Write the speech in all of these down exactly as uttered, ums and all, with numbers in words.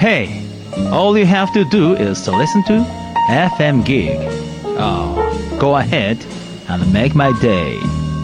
Hey, all you have to do is to listen to エフエム Gig. Oh, go ahead and make my day.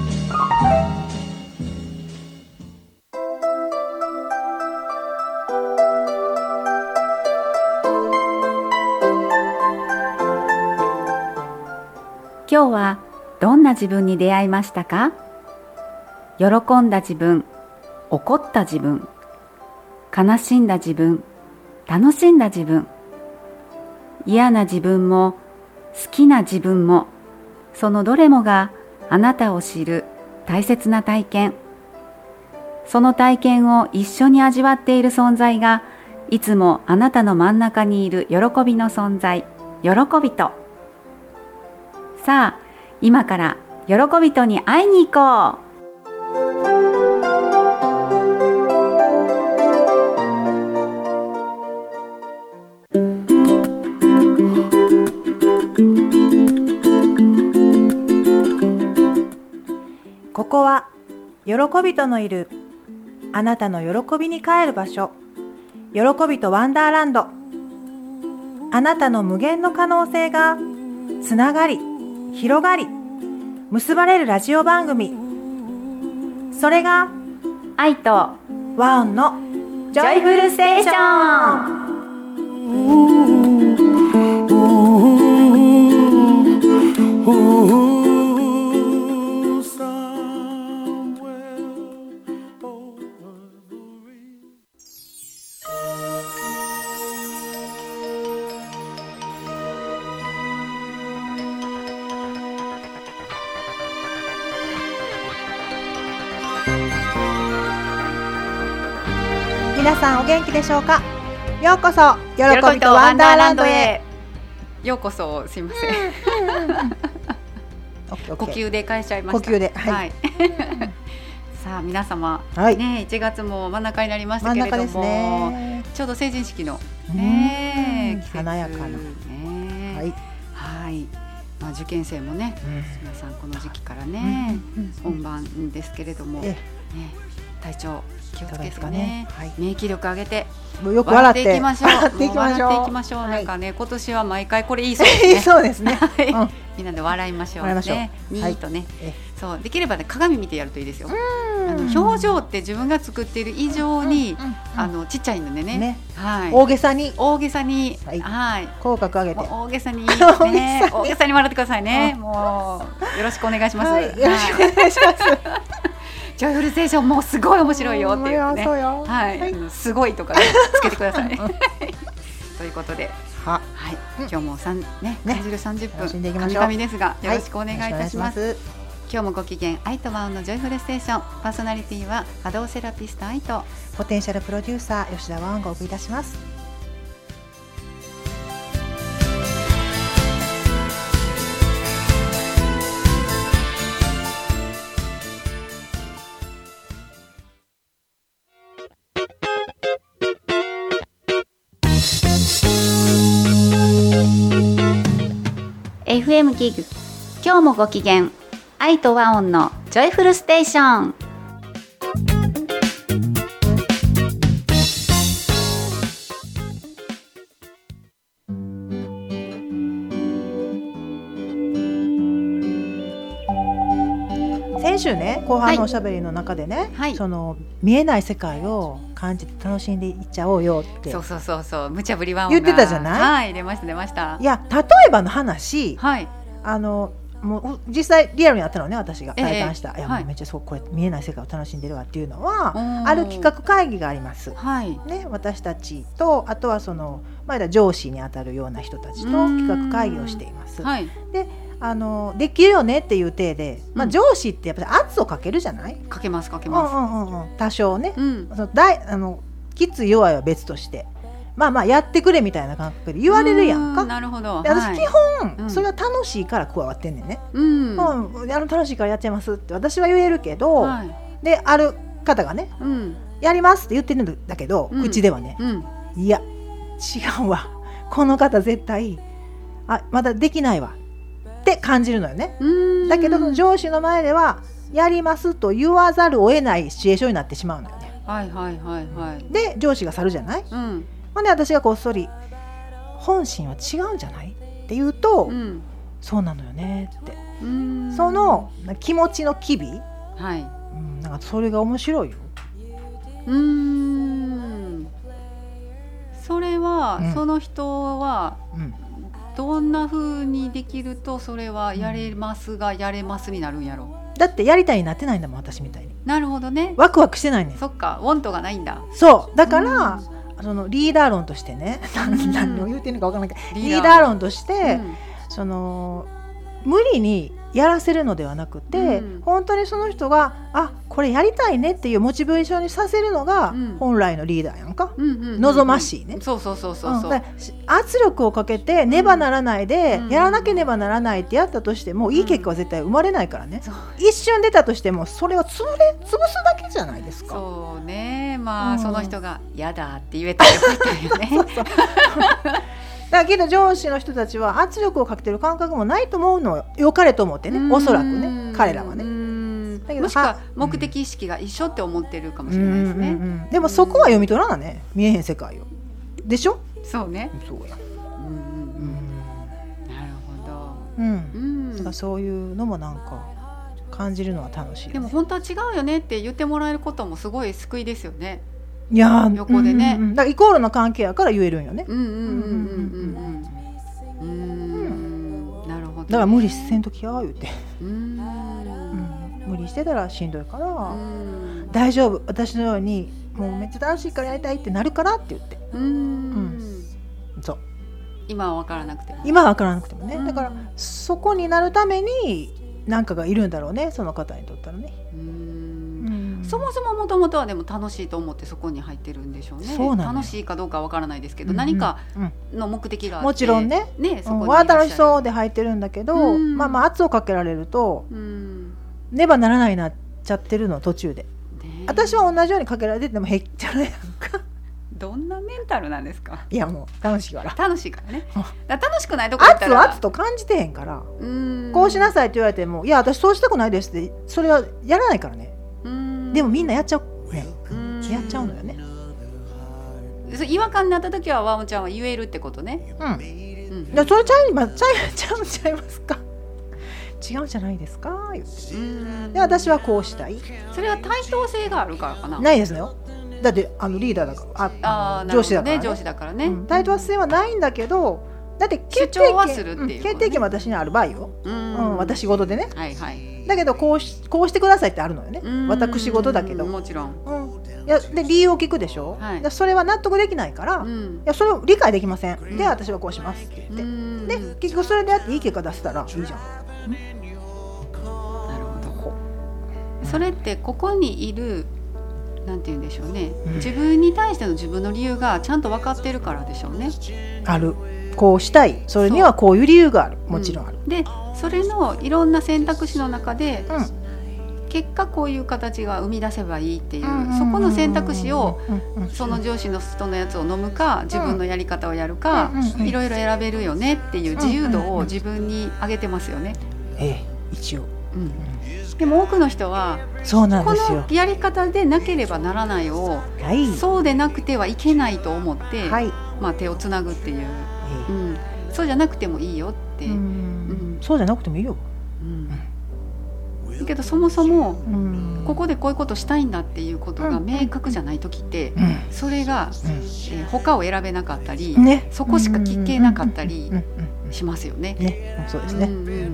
今日はどんな自分に出会いましたか？喜んだ自分、怒った自分、悲しんだ自分、楽しんだ自分、嫌な自分も好きな自分も、そのどれもがあなたを知る大切な体験。その体験を一緒に味わっている存在が、いつもあなたの真ん中にいる喜びの存在、喜びと。さあ、今から喜びとに会いに行こう。 ここは喜びとのいるあなたの喜びに帰る場所、喜びとワンダーランド。あなたの無限の可能性がつながり、広がり、結ばれるラジオ番組。それが愛とワオンのジョイフルステーション。 皆さんお元気でしょうか。ようこそ喜びとワンダーランドへ。 ようこそ。すいません、呼吸で返しちゃいました。 呼吸で、はい、はい、 さあ皆様、 はい、 ね、いちがつも真ん中になりましたけれども、ね、ちょうど成人式の、ね、 華やかな、 ね、はい、はい、まあ、受験生もね、うん、皆さんこの時期からね、うん、本番ですけれども、ね、体調気をつけてね、はい、免疫力上げてよく笑っていきましょう。笑っていきましょう。笑っていきましょう。なんかね、今年は毎回これいいそうですね。 そうですね。 はい、うん、みんなで笑いましょうね。ニーとね、はい、そうできればね鏡見てやるといいですよ。あの表情って自分が作っている以上に、うんうん、あのちっちゃいのでね、ね、はい、 大げさに大げさに、 はい、 はい、 口角上げて大げさに、ね、大げさに笑ってくださいね。もうよろしくお願いします。はい、 よろしくお願いします。 ジョイフルステーションもうすごい面白いよっていうね、 はい、はい、すごいとか、ね、つけてください。ということで、は、はい、今日もさんね、感じるさんじゅっぷん、神々ですが、よろしくお願いいたします。はい、今日もご機嫌、愛とワオンのジョイフルステーション、パーソナリティは波動セラピスト愛とポテンシャルプロデューサー吉田ワオンがお送りいたします。 エフエム ギグ、今日もご機嫌、愛とワオンのジョイフルステーション。 先週ね、後半のおしゃべりの中でね、はい、その見えない世界を感じて楽しんでいっちゃおうよってそうそうそうそう、無茶ぶりワオンが言ってたじゃない。 はい、出ました出ました。 いや、例えばの話、はい、あのもう実際リアルにあったのね、私が体感した、えー、いや、はい、もうめっちゃそう、これ見えない世界を楽しんでるわっていうのは、ある企画会議があります、はいね、私たちと、あとはその、まあ、上司にあたるような人たちと企画会議をしています。はい、であのできるよねっていう体で、まあ、上司ってやっぱり圧をかけるじゃない。 かけますかけます、 うんうんうん、多少ね、うん、そのだいあのきつい弱いは別として、まあまあやってくれみたいな感覚で言われるやんか。 なるほど。 で私基本、はい、それは楽しいから加わってんねんね、うんうん、あの楽しいからやっちゃいますって私は言えるけど、はい、である方がね、うん、やりますって言ってるんだけど、うん、口ではね、うん、いや違うわ、この方絶対あまだできないわって感じるのよね。だけどその上司の前ではやりますと言わざるを得ないシチュエーションになってしまうのよね。 はいはいはいはい。 で上司が去るじゃない、うん、 ほんで私がこっそり本心は違うんじゃないって言うと、うん、そうなのよねって、うーん、その気持ちの機微、はい、うん、なんかそれが面白いよ。 うーん、それは、うん、その人は、うん、どんな風にできるとそれはやれますが、うん、やれますになるんやろ。 だってやりたいになってないんだもん、私みたいに。 なるほどね。 ワクワクしてないね。 そっか、ウォントがないんだ。 そうだから、うん、そのリーダー論としてね、何を言うてるのか分からないけど、リーダー論として、うん、その無理にやらせるのではなくて、うん、本当にその人があこれやりたいねっていうモチベーションにさせるのが本来のリーダーやんか、うん、望ましいね。 そうそうそうそうそう、うん、 圧力をかけてねばならないで、うん、やらなければならないってやったとしても、うん、いい結果は絶対生まれないからね、うん、一瞬出たとしてもそれを潰れ潰すだけじゃないですか。 そうね、まあ、うん、その人がやだって言えたらよかったよね。そうそうだけど上司の人たちは圧力をかけてる感覚もないと思うのよ、良かれと思ってね、おそらくね、彼らはね。 だけどもしくは目的意識が一緒って思ってるかもしれないですね、うんうんうん、 でもそこは読み取らなね、見えへん世界よでしょ。 そうね、 そうや、うんうんうん、 なるほど、 うんうん、だからそういうのもなんか感じるのは楽しい、ね、 でも本当は違うよねって言ってもらえることもすごい救いですよね。 いや横でね、 うんうん、だからイコールの関係やから言えるんよね。 うんうんうんうんうんうん、なるほど、ね、 だから無理せんときや言うて、 うん、うん、 無理してたらしんどいから、うん、大丈夫、私のようにもうめっちゃ楽しいからやりたいってなるからって言って、うん、うん、そう、 今は分からなくても今は分からなくてもね、うん、だからそこになるために何かがいるんだろうね、その方にとったらね。うん、 そもそももともとはでも楽しいと思ってそこに入ってるんでしょうね。 そうなの、 楽しいかどうかは分からないですけど、うんうん、何かの目的があって、 もちろんね、 ね、そこにわ、うん、楽しそうで入ってるんだけど、うん、まあまあ圧をかけられると、うん、ねばならないになっちゃってるの途中で、ね、私は同じようにかけられててもへっちゃらやんか。 どんなメンタルなんですか。 いやもう楽しいから楽しいからね。だから楽しくないとこだったら圧を圧と感じてへんから、うーん、こうしなさいって言われても、いや私そうしたくないですってそれはやらないからね。うーん、でもみんなやっちゃう、ね、うーん、やっちゃうのよね。 違和感になった時はワムちゃんは言えるってことね。うん、うん、 でそれちゃい、ま、ちゃいちゃうちゃいますか。違うんじゃないですか言って、うん、で私はこうしたい。 それは対等性があるからかな。 ないですよ。だってあのリーダーだから、ああ、上司だからね、 上司だからね、うん、 対等性はないんだけど、だって決定権はするっていう、ね、うん、決定権は私にある場合よ、うん、うん、私事でね、はいはい、だけどこうし、こうしてくださいってあるのよね、私事だけど、 もちろん、 うん、いやで理由を聞くでしょ、はい、それは納得できないから、うん、いやそれを理解できません、うん、で私はこうしますって言って、うん、で結局それでやっていい結果出せたらいいじゃん、うん、なるほど。それってここにいるなんて言うんでしょうね、うん、自分に対しての自分の理由がちゃんと分かってるからでしょうね。 ある、こうしたい、それにはこういう理由がある、もちろんある、 うん、でそれのいろんな選択肢の中で、うん、結果こういう形が生み出せばいいっていう、うん、そこの選択肢を、うん、その上司の人のやつを飲むか自分のやり方をやるか、うん、いろいろ選べるよねっていう自由度を自分に上げてますよね、 ええ、一応、うん、 でも多くの人はそうなんですよ、 このやり方でなければならないを、はい、そうでなくてはいけないと思って、はい、まあ、手をつなぐっていう、うん、そうじゃなくてもいいよって、うんうん、 そうじゃなくてもいいよ、 うん、だけどそもそも、うん、ここでこういうことしたいんだっていうことが明確じゃない時って、うん、それが、うん、えー、他を選べなかったり、ね、そこしか聞けなかったりしますよね。 ね、そうですね、うんうんうんうん、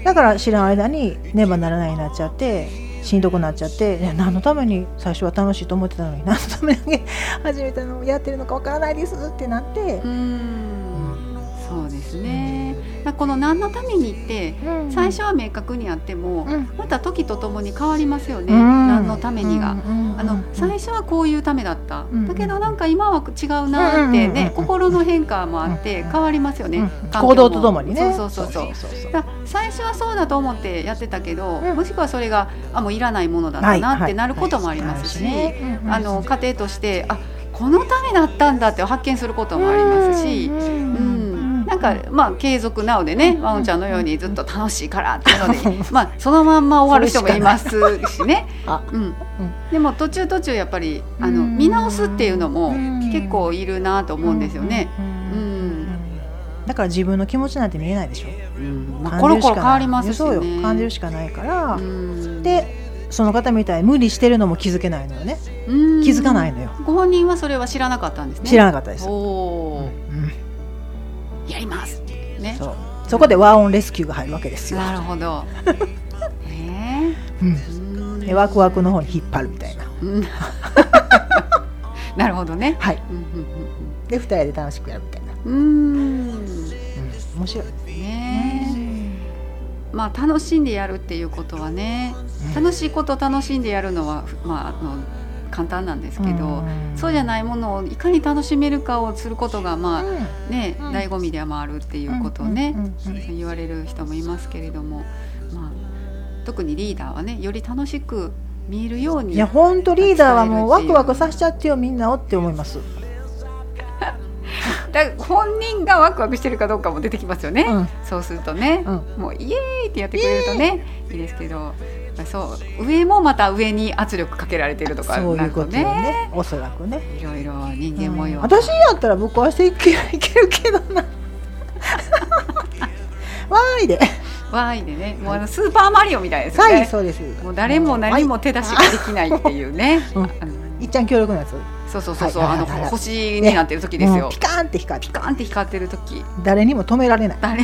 だから知らん間にねばならないになっちゃってしんどくなっちゃって、ね、何のために最初は楽しいと思ってたのに何のために始めたのをやってるのかわからないですってなって、うーん、うん、 そうですね。この何のためにって最初は明確にあっても、うん、また時とともに変わりますよね、うん、何のためにが、うん、あの最初はこういうためだった、うん、だけどなんか今は違うなってね、うん、心の変化もあって変わりますよね、うん、 行動とともにね。 そうそうそうそうだ最初はそうだと思ってやってたけど、うん、もしくはそれがあもういらないものだったなってなることもありますし、あの家庭としてあこのためだったんだって発見することもありますし、うん、 なんかまあ継続なのでね、ワオンちゃんのようにずっと楽しいからっていうので、まあそのまんま終わる人もいますしね。うん、でも途中途中やっぱりあの見直すっていうのも結構いるなと思うんですよね。うん、 だから自分の気持ちなんて見えないでしょ。 うん、まあ、コロコロ変わりますしね。 そうよ、感じるしかないから。うん、でその方みたいに無理してるのも気づけないのよね。気づかないのよ。 ご本人はそれは知らなかったんですね。 知らなかったです。 おー、うん、やりますね。 そう、そこでワオンレスキューが入るわけですよ。 なるほど。えー、うん、でワクワクの方に引っ張るみたいな。うん、 なるほどね。 はい。でふたりで楽しくやるみたいな。うーん、うん、面白いね。まあ楽しんでやるっていうことはね、うん、楽しいことを楽しんでやるのはまああの簡単なんですけど、うん、そうじゃないものをいかに楽しめるかをすることがまあ、うん、ね、うん、醍醐味でもあるっていうことをね、うん、言われる人もいますけれども、まあ、特にリーダーはねより楽しく見えるように。 いや本当リーダーはもうワクワクさせちゃってよみんなをって思います。 だ本人がワクワクしてるかどうかも出てきますよね、うん、そうするとね、うん、もうイエーイってやってくれるとねいいですけど、そう上もまた上に圧力かけられてるとか、 そういうことよね、おそらくね、 いろいろ人間模様、うん、 私やったらぶっ壊していけるけどなわーいでわーいでね、もうあのスーパーマリオみたいですよね。 はい、そうです。 もう誰も何も手出しができないっていうね、 うん、いっちゃん強力なやつ。 そうそうそうそう、はいはいはいはい、あの星になってる時ですよ、 ね、ピカーンって光ってピカーンって光ってる時、 誰にも止められない。 誰ね、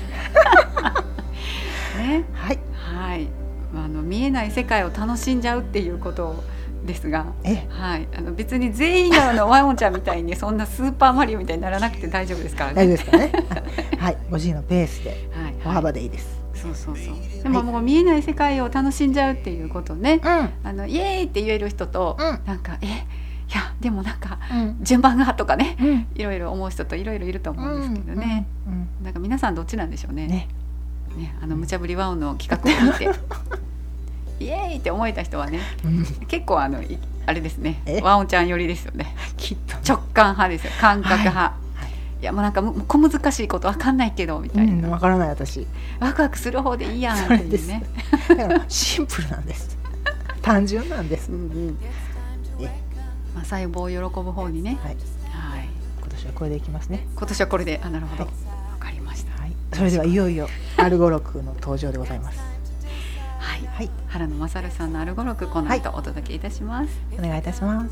はい、 はい、あの見えない世界を楽しんじゃうっていうことですが、はい、あの別に全員があのワオンちゃんみたいにそんなスーパーマリオみたいにならなくて大丈夫ですからね。 大丈夫ですかね。はい、ご自身のペースで、はい、歩幅でいいです。 そうそうそう。でももう見えない世界を楽しんじゃうっていうことね、はい、あのイエーイって言える人と、うん、なんかえいやでもなんか、うん、順番がとかね、うん、いろいろ思う人といろいろいると思うんですけどね、うんうんうん、なんか皆さんどっちなんでしょうね。ね、ね、あの無茶ぶりワオンの企画を聞いてイエーイって思えた人はね、うん、結構あのあれですね、ワオンちゃん寄りですよね。 きっと直感派ですよ、感覚派、はいはい、いやもうなんか小難しいこと分かんないけどみたいな、うん、 分からない私ワクワクする方でいいやんっていうね。 だからシンプルなんです単純なんです、うんうん、 まあ、細胞を喜ぶ方にね、はいはい、今年はこれでいきますね。 今年はこれで、あ、なるほど、はい、分かりました、 はい、それではいよいよアルゴロクの登場でございます。 はい、はい、原野勝さんのアルゴロクこの後お届けいたします、 はい、お願いいたします。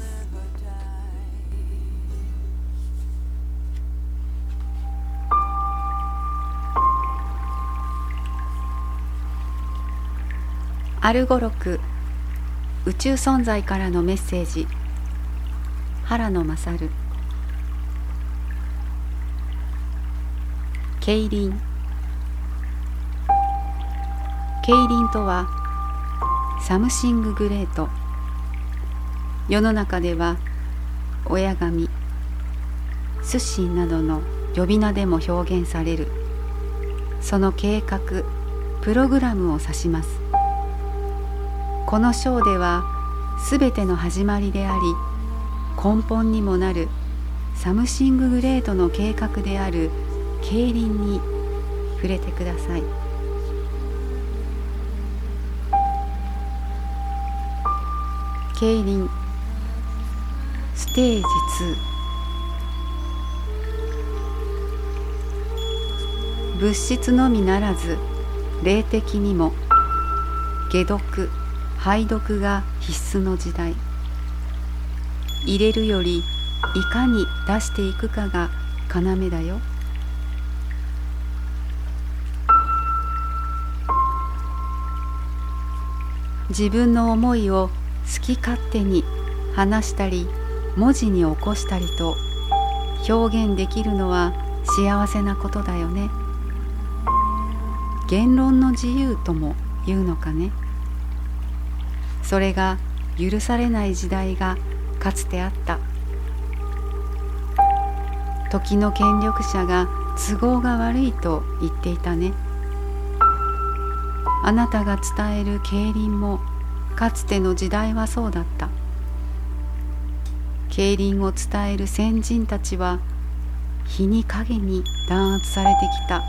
アルゴロク、宇宙存在からのメッセージ。原野勝。競輪。競輪とはサムシンググレート。世の中では親神、スッシンなどの呼び名でも表現される、その計画、プログラムを指します。この章ではすべての始まりであり根本にもなるサムシンググレートの計画である競輪に触れてください。競輪ステージツー。物質のみならず霊的にも解毒排毒が必須の時代。入れるよりいかに出していくかが要だよ。自分の思いを好き勝手に話したり文字に起こしたりと表現できるのは幸せなことだよね。言論の自由とも言うのかね。それが許されない時代がかつてあった。時の権力者が都合が悪いと言っていたね。あなたが伝える競輪もかつての時代はそうだった。競輪を伝える先人たちは日に影に弾圧されてきた。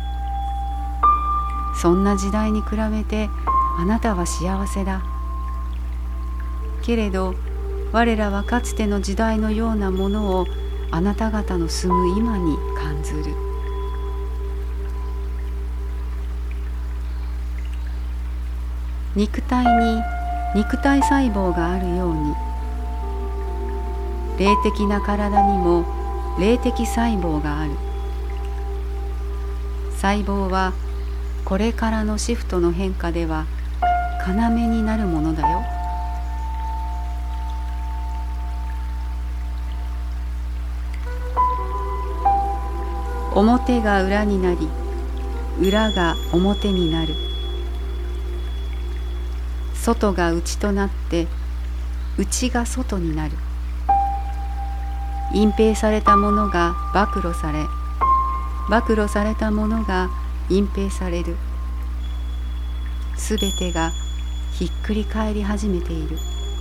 そんな時代に比べてあなたは幸せだ。けれど我らはかつての時代のようなものをあなた方の住む今に感ずる。肉体に肉体細胞があるように、霊的な体にも霊的細胞がある。細胞はこれからのシフトの変化では要になるものだよ。表が裏になり、裏が表になる。外が内となって、内が外になる。隠蔽されたものが暴露され、暴露されたものが隠蔽される。すべてがひっくり返り始めている。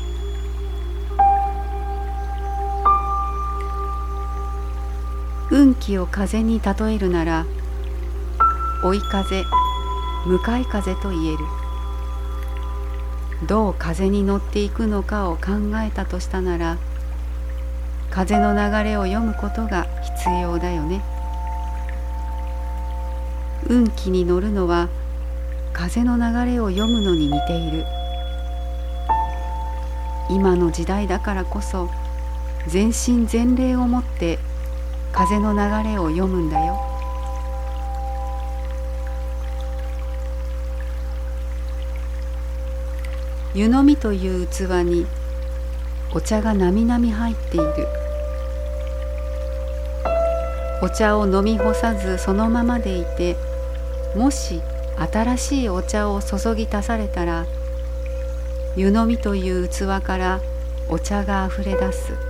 運気を風に例えるなら、追い風、向かい風と言える。どう風に乗っていくのかを考えたとしたなら、風の流れを読むことが必要だよね。運気に乗るのは風の流れを読むのに似ている。今の時代だからこそ全身全霊をもって風の流れを読むんだよ。湯飲みという器にお茶がなみなみ入っている。お茶を飲み干さずそのままでいて、もし新しいお茶を注ぎ足されたら、湯飲みという器からお茶があふれ出す。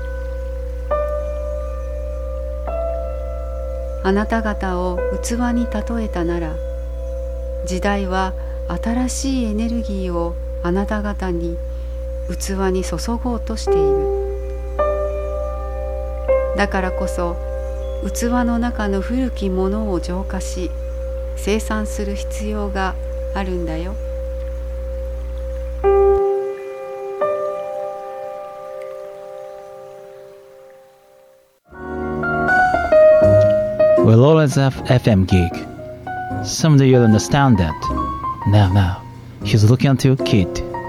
あなた方を器に例えたなら、時代は新しいエネルギーをあなた方に器に注ごうとしている。だからこそ器の中の古きものを浄化し生産する必要があるんだよ。 We'll always have F M gig. Someday you'll understand that. Now, now, he's looking at your kid.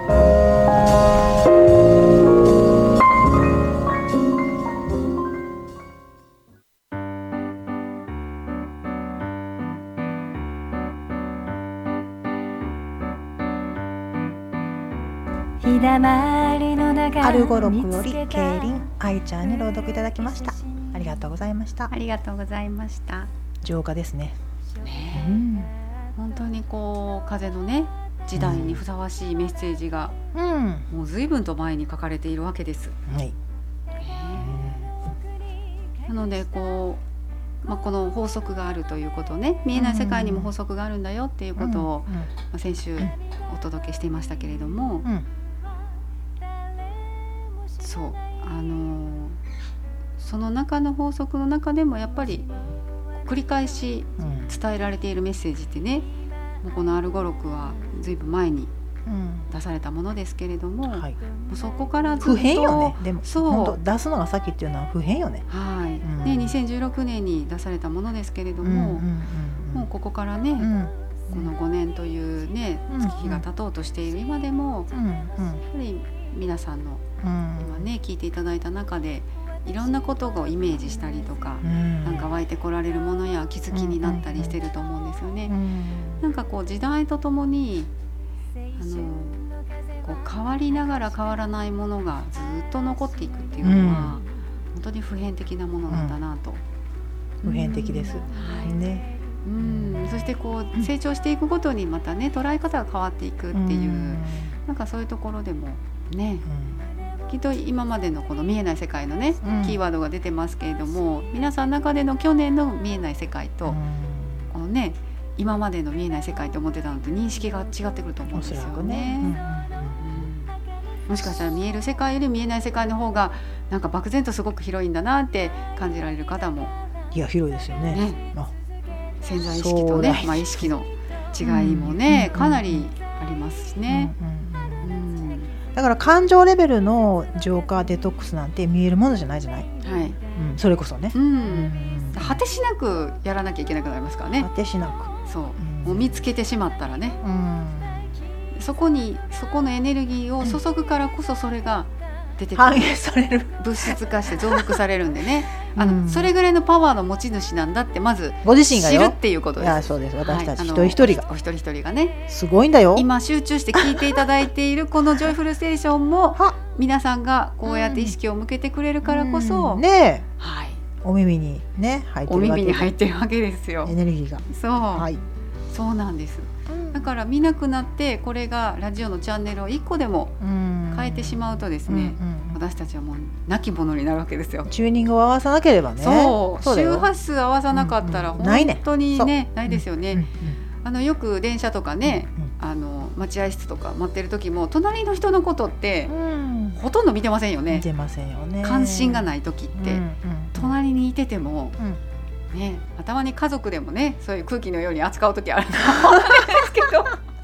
アルゴ録よりケイリン愛ちゃんに朗読いただきました。ありがとうございました。 ありがとうございました。 浄化ですね。 ね、うん、本当にこう風のね時代にふさわしいメッセージが、うん、もう随分と前に書かれているわけです。はい。なのでこう、まあ、この法則があるということをね、見えない世界にも法則があるんだよっていうことを、うんうんまあ、先週お届けしていましたけれども、うん、そうあのー、その中の法則の中でもやっぱり繰り返し伝えられているメッセージってね、もうこのアルゴ録はずいぶん前に出されたものですけれども、うんはい、もうそこからずっと不変よね。でもそう出すのが先っていうのは不変よね。 はい、うん、でにせんじゅうろくねんに出されたものですけれども、うんうんうんうん、もうここからね、うん、このごねんというね月日が経とうとしている今でも、うんうん、やっぱり皆さんの、うん、今ね聞いていただいた中でいろんなことをイメージしたりとか、うん、なんか湧いてこられるものや気づきになったりしてると思うんですよね。うん、なんかこう時代とともにあのこう変わりながら変わらないものがずっと残っていくっていうのは、うん、本当に普遍的なものなんだなと、 うん、普遍的です、はいねうん、そしてこう成長していくごとにまたね捉え方が変わっていくっていう、うん、なんかそういうところでもね、うん、きっと今までのこの見えない世界のね、うん、キーワードが出てますけれども、皆さんの中での去年の見えない世界と、うん、このね今までの見えない世界と思ってたのと認識が違ってくると思うんですよね。うんうんうん、もしかしたら見える世界より見えない世界の方がなんか漠然とすごく広いんだなって感じられる方もいや広いですよね。ねあ潜在意識とね、まあ、意識の違いもね、うん、かなりありますしね、うんうんうん、だから感情レベルの浄化デトックスなんて見えるものじゃないじゃない、はいうん、それこそね、うんうん、果てしなくやらなきゃいけなくなりますからね。 果てしなくそう、うん、もう見つけてしまったらね、うん、そこにそこのエネルギーを注ぐからこそそれが出てくる、 反映される物質化して増幅されるんでねあの、うん、それぐらいのパワーの持ち主なんだってまずご自身が知るっていうことです。 いやそうです。私たち一人一人が、 はい、お一人一人がねすごいんだよ。 今集中して聞いていただいているこのジョイフルステーションも皆さんがこうやって意識を向けてくれるからこそ、 うん、ね、はい、お耳にね入ってるわけお耳に入ってるわけですよ。 エネルギーがそう、はい、そうなんです。だから見なくなってこれがラジオのチャンネルをいっこでも変えてしまうとですね、うんうんうん、私たちはもう亡き者になるわけですよ。 チューニングを合わさなければね。 そう周波数合わさなかったら本当に ね,、うんうん、ねないですよね、うんうん、あのよく電車とかね、うんうん、あの待合室とか待ってる時も隣の人のことって、うん、ほとんど見てませんよね。 見てませんよね。 関心がない時って、うんうん、隣にいてても、うんね、頭に家族でもねそういう空気のように扱う時あると思うんですけ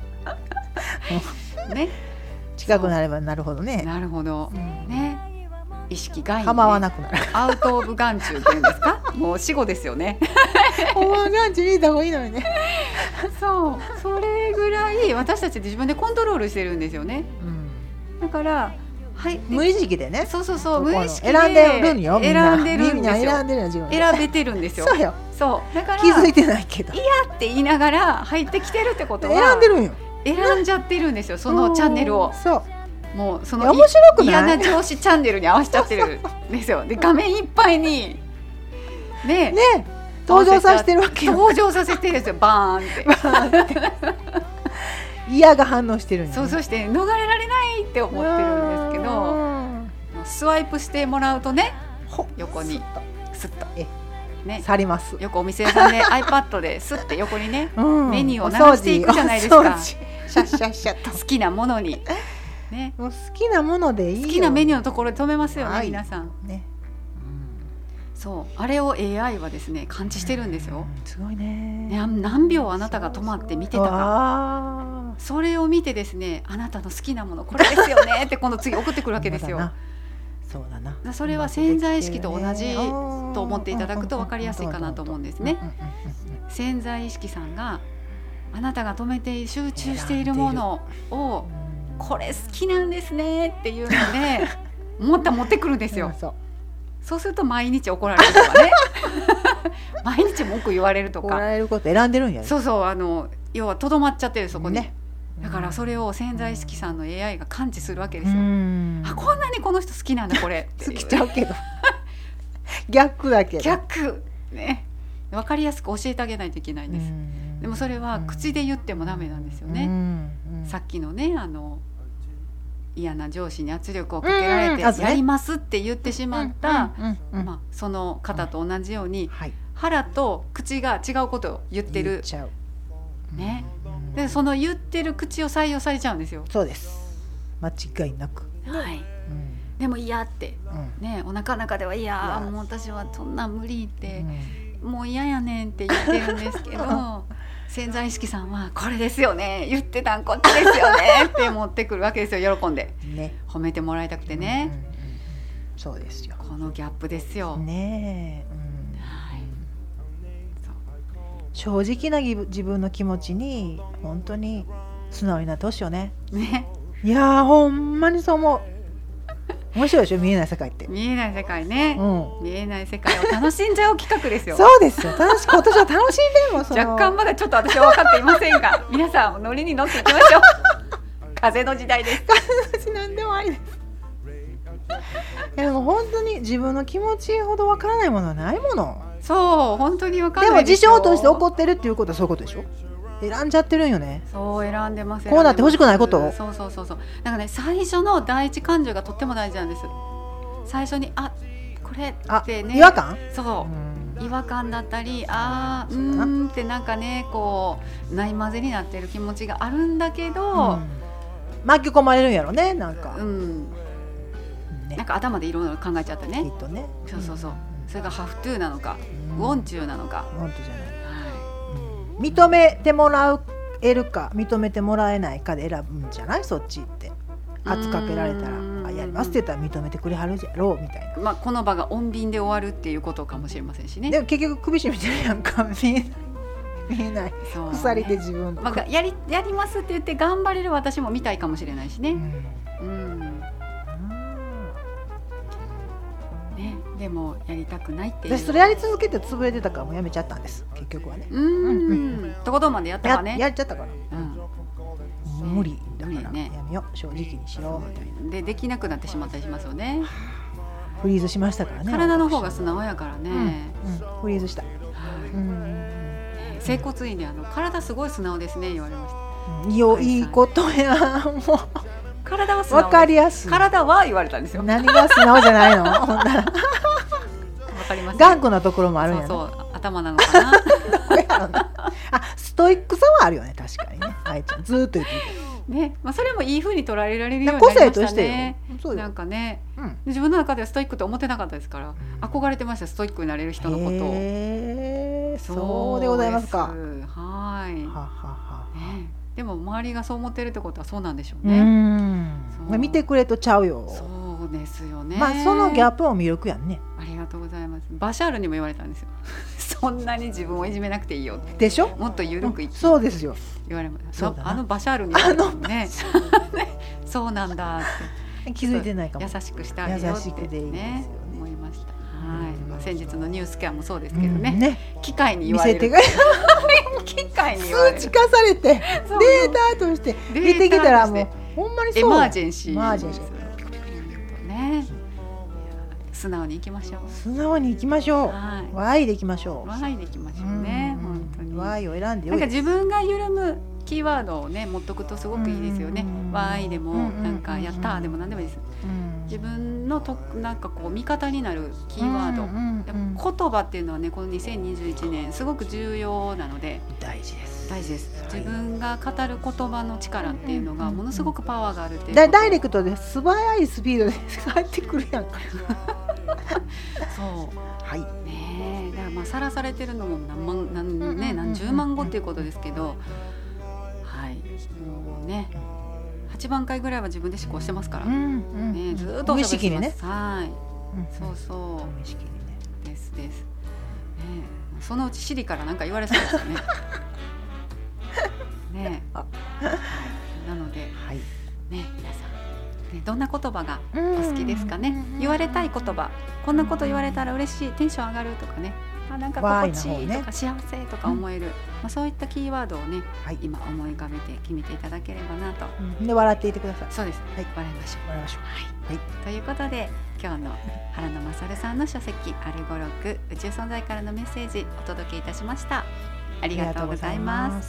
どね、 近くなればなるほどね。 なるほど、うん、ね意識外に、ね、 構わなくなるアウトオブ眼中っていうんですかもう死語ですよねオーバー眼中にいた方がいいのにねそうそれぐらい私たちで自分でコントロールしてるんですよね、うん、だからはい、 無意識でね。 そうそうそう無意識で選んでるんよ。 選んでるんですよ。 選んでる自分で選べてるんですよ。 そうよ。 そうだから気づいてないけど。 いやって言いながら入ってきてるってことは選んでるんよ。 選んじゃってるんですよ。そのチャンネルを。 そう。 もうその面白くない？ 嫌な上司チャンネルに合わせちゃってるんですよ。で画面いっぱいにねね登場させてるわけよ。 登場させてるんですよ。バーンって。バーンって嫌が反応してるんよ、ね、 そうそして逃れられないって思ってるんですけどスワイプしてもらうとね横にスッとね去ります。 よくお店屋さんで iPad でスッて横にね、うん、メニューを流していくじゃないですか。 シャッシャッシャッと好きなものに、ね、 もう好きなものでいいよ。 好きなメニューのところで止めますよね、はい、皆さん、ね、 うん、 そうあれを エーアイ はですね感知してるんですよ、 うん、すごい ね, ね何秒あなたが止まって見てたかそれを見てですねあなたの好きなものこれですよねって今度次送ってくるわけですよ。 そうだな。 それは潜在意識と同じと思っていただくと分かりやすいかなと思うんですね。潜在意識さんがあなたが止めて集中しているものをこれ好きなんですねっていうのでもっと持ってくるんですよ。そうそうすると毎日怒られるとかね毎日文句言われるとか怒られること選んでるんやね。 そうそうあの要はとどまっちゃってるそこに、ね、だからそれを潜在意識さんの エーアイ が感知するわけですよ。うんあこんなにこの人好きなんだこれ好きちゃうけど逆だけど逆ね分かりやすく教えてあげないといけないんです。でもそれは口で言ってもダメなんですよね。さっきのねあの嫌な上司に圧力をかけられてやりますって言ってしまったまあその方と同じように腹と口が違うことを言ってるね。でその言ってる口を採用されちゃうんですよ。 そうです間違いなく、 はい、うん、でも嫌って、うん、ねお腹の中ではいやもう私はそんな無理って、うん、もう嫌やねんって言ってるんですけど潜在意識さんはこれですよね言ってたんこっちですよねって持ってくるわけですよ喜んで、ね、褒めてもらいたくてね、うんうんうん、 そうですよこのギャップですよねえ、うんはい、そう正直な自分の気持ちに本当に素直になってほしいよね。 ねいやほんまにそう思う。面白いでしょ見えない世界って。 見えない世界ね、うん、見えない世界を楽しんじゃう企画ですよそうですよ楽し今年は楽しんでもその若干まだちょっと私は分かっていませんが皆さんノリに乗っていきましょう風の時代です。 風の時代でもありですいやでも本当に自分の気持ちほど分からないものはないもの。 そう本当に分からないでしょ。でも事象として起こってるっていうことはそういうことでしょ。選んじゃってるんよね。 そう選んでます。 こうなってほしくないことを。 そうそうそうそうなんかね最初の第一感情がとっても大事なんです。最初にあこれってね違和感そう、うん、違和感だったりあーうーんってなんかねこうないまぜになってる気持ちがあるんだけど、うん、 巻き込まれるんやろねなんか、 うんね、なんか頭でいろいろ考えちゃってねきっとねそうそうそう、 それがハフトゥーなのか、うん、ウォンチューなのか。 ウォントじゃない、はい、うん、認めてもらえるか認めてもらえないかで選ぶんじゃない、そっちって圧かけられたらあやりますって言ったら認めてくれはるじゃろうみたいな、 まあ、この場が穏便で終わるっていうことかもしれませんしね。 でも結局首絞めてるやんか、見えない見えない、ね、鎖で自分、 まあ、やり、やりますって言って頑張れる私も見たいかもしれないしね、うんうんね、でもやりたくないっていう。 私それやり続けて潰れてたからもうやめちゃったんです、結局はね。 うん、うん、とことんまでやったかね、 や, やっちゃったから、うん、無理だから、 ね、 やめよう、正直にしようみたいな。 でできなくなってしまったりしますよね。 フリーズしましたからね。 体の方が素直やからね、うんうん、 フリーズした、はい、うん、 整骨院であの体すごい素直ですね言われました、 うん、いよいいことやもう体は素直、 分かりやすい。 体は言われたんですよ。 何が素直じゃないのわかります、ね、 頑固なところもあるんやね。 そうそう、頭なのかなあ、ストイックさはあるよね、確かにね。あいちゃんずっと言ってね、まあ、それもいい風に捉えられるようになりましたね。個性としてよ。 なんかね、 うん、 自分の中ではストイックって思ってなかったですから、うん、憧れてました、ストイックになれる人のことを。 へー、そうでございますか。 はい、ははは、ね、でも周りがそう思ってるってことはそうなんでしょうね。うん、まあ、見てくれとちゃうよ。 そうですよね。 まあそのギャップも魅力やんね。 ありがとうございます。バシャールにも言われたんですよそんなに自分をいじめなくていいよって。 でしょ、 もっと緩く生き、うん、 そうですよ言われました。あのバシャールに言われたのねそうなんだって気づいてないかも。 優しくしてあげようって、ね、 優しくでいいですよね、 思いました。はい、まあ、先日のニュースキャンもそうですけどね、うん、ね、機械に言われる、機械に言われる、 数値化されてデータとして出てきたらもうほんまにそう、 エマージェンシー、 エマージェンシーね、素直に行きましょう。 素直に行きましょう。はい、ワイで行きましょう。 ワイで行きましょうね。うん、本当に。 ワイを選んでよい。 なんか自分が緩むキーワードをね持っとくとすごくいいですよね。ワイでもなんかやったーでも何でもいいです。自分のとなんかこう味方になるキーワード。言葉っていうのはねこのにせんにじゅういちねんすごく重要なので。 大事です。 大事です。自分が語る言葉の力っていうのがものすごくパワーがあるっていう。 ダイレクトで素早いスピードで返ってくるやんか。 そう、 はい、 ねえ、だからまあさらされてるのも何万何ね何十万語っていうことですけど、はい、もうねはちばんかいぐらいは自分で思考してますから、うんうんね、ずっとおしゃべりしてます。ね、はい、うん、そうそう、 無意識にね、 ですです。ね、そのうちシリからなんか言われそうですよね。ねえ、はい、なので、はい、ね皆さん。ね、どんな言葉がお好きですかね。言われたい言葉、こんなこと言われたら嬉しい、テンション上がるとかね、あなんか心地いいとか幸せとか思える、うん、まあ、そういったキーワードをね、はい、今思い浮かべて決めていただければなと、 うん、で笑っていてください。 そうです、はい、笑いましょう、 笑いましょう、 はいはい、ということで今日の原野勝さんの書籍アルゴロク宇宙存在からのメッセージお届けいたしました。ありがとうございます。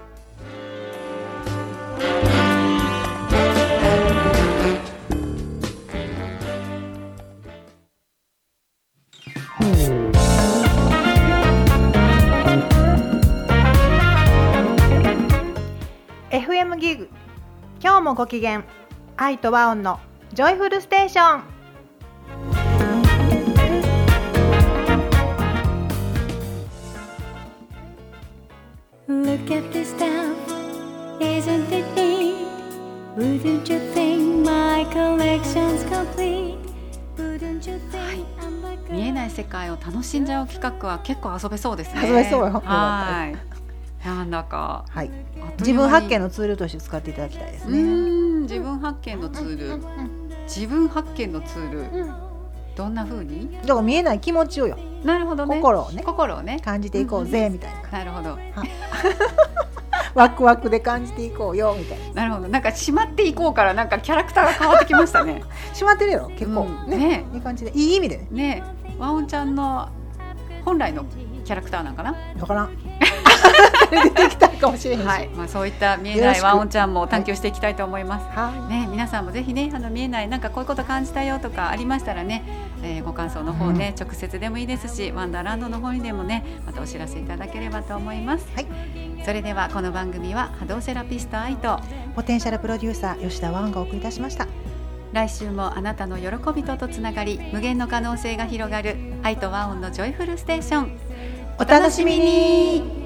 エフエム ギグ、今日もご機嫌、愛と和音のジョイフルステーション。Look at this stuff, isn't it neat? Wouldn't you think my collection's complete? Wouldn't you think I'm like a... 見えない世界を楽しんじゃう企画は結構遊べそうですね。 遊べそうよ。 はい。なんだか、 はい、自分発見のツールとして使っていただきたいですね。 うーん、自分発見のツール、うんうんうん、自分発見のツール、うん、どんな風に？ だから見えない気持ちをよ。 なるほどね。 心をね、 心をね感じていこうぜ、うん、みたいな。 なるほど。 ワクワクで感じていこうよみたいな。 なるほど。なんかしまっていこうからなんかキャラクターが変わってきましたね。 しまってるよ結構、うん、ね, ねいい感じでいい意味でね。 ね、ワオンちゃんの本来のキャラクターなんかな。 わからん。出てきたかもしれないし、 はい、まあ、そういった見えないワンオンちゃんも探求していきたいと思います、はいね、皆さんもぜひねあの見えないなんかこういうこと感じたよとかありましたらね、えー、ご感想の方ね、うん、直接でもいいですしワンダーランドの方にでもねまたお知らせいただければと思います、はい、それではこの番組は波動セラピスト愛とポテンシャルプロデューサー吉田ワンがお送りいたしました。 来週もあなたの喜びととつながり無限の可能性が広がる愛と和音のジョイフルステーション、 お楽しみに。